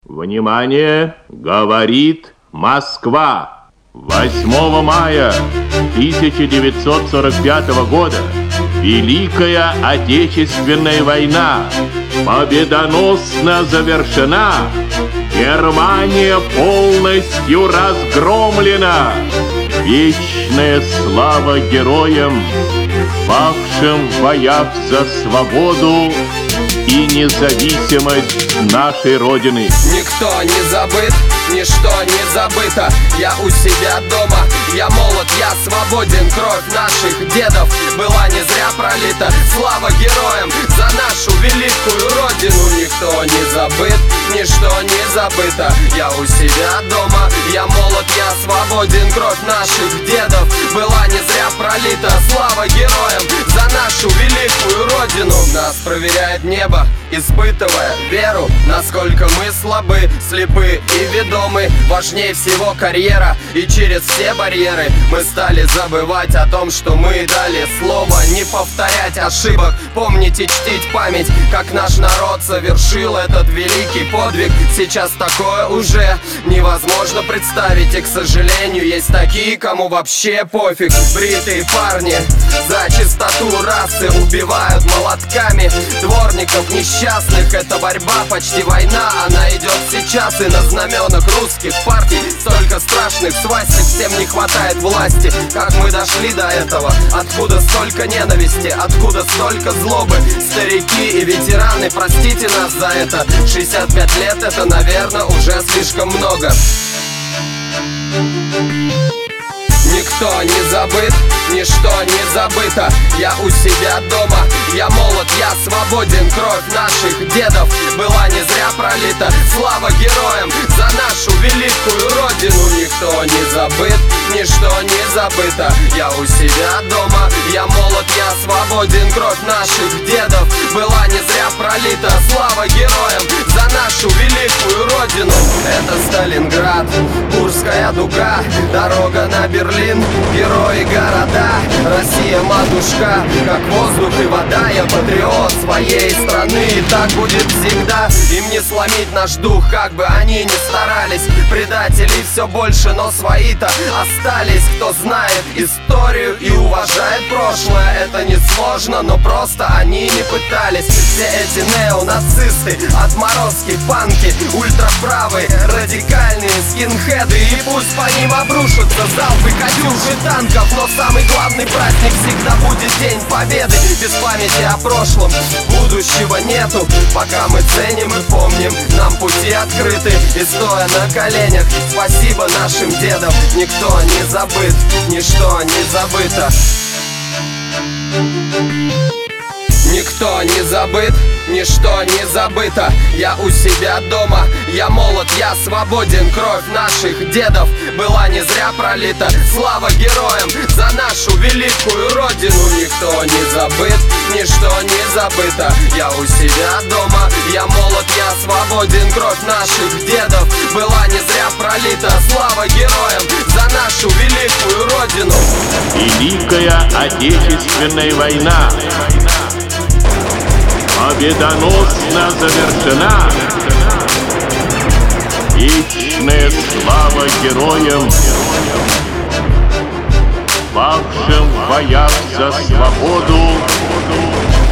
Внимание! Говорит Москва! 8 мая 1945 года Великая Отечественная война победоносно завершена. Германия полностью разгромлена. Вечная слава героям, павшим в боях за свободу и независимость нашей Родины. Никто не забыт, ничто не забыто. Я у себя дома, я молод, я свободен. Кровь наших дедов была не зря пролита. Слава героям за нашу великую Родину. Никто не забыт, ничто не забыто. Я у себя дома, я молод, я свободен. Кровь наших дедов была не зря пролита. Слава героям за нашу великую Родину. Нас проверяет небо, испытывая веру, насколько мы слабы, слепы и ведомы. Важнее всего карьера, и через все барьеры мы стали забывать о том, что мы дали слово. Не повторять ошибок, помнить и чтить память, как наш народ совершил этот великий подвиг. Сейчас такое уже невозможно представить, и, к сожалению, есть такие, кому вообще пофиг. Бритые парни за чистоту расы убивают молотками дворников несчастных. Это борьба, почти война, она идет сейчас. И на знаменах русских партий столько страшных свастик. Всем не хватает власти. Как мы дошли до этого? Откуда столько ненависти? Откуда столько злобы? Старики и ветераны, простите нас за это. 65 лет, это, наверное, уже слишком много. Никто не забыт, ничто не забыто. Я у себя дома, я молод, я свободен. Кровь наших дедов была не зря пролита. Слава героям за нашу великую Родину. Никто не забыт, ничто не забыто. Я у себя дома, я молод, я свободен. Кровь наших дедов была не зря пролита. Слава героям за нашу великую Родину. Это Сталинград, Курская дуга, дорога на Берлин, герои города. Россия матушка, как воздух и вода. Я патриот своей страны, и так будет всегда. Им не сломить наш дух, как бы они ни старались. Предателей все больше, но свои-то остались. Кто знает историю и уважает прошлое, это не сложно, но просто они не пытались. Все эти неонацисты, отморозки, панки, ультраправые, радикальные скинхеды. И пусть по ним обрушатся залпы катюш и танков, но самый главный праздник всегда будет День Победы. Без памяти о прошлом будущего нету. Пока мы ценим и помним, нам пути открыты. И стоя на коленях, спасибо нашим дедам. Никто не забыт, ничто не забыто. Никто не забыт, ничто не забыто. Я у себя дома, я молод, я свободен. Кровь наших дедов была не зря пролита. Слава героям за нашу великую Родину. Никто не забыт, ничто не забыто. Я у себя дома, я молод, я свободен. Кровь наших дедов была не зря пролита. Слава героям за нашу великую Родину. Великая Отечественная война победоносно завершена. Вечная слава героям, павшим в боях за свободу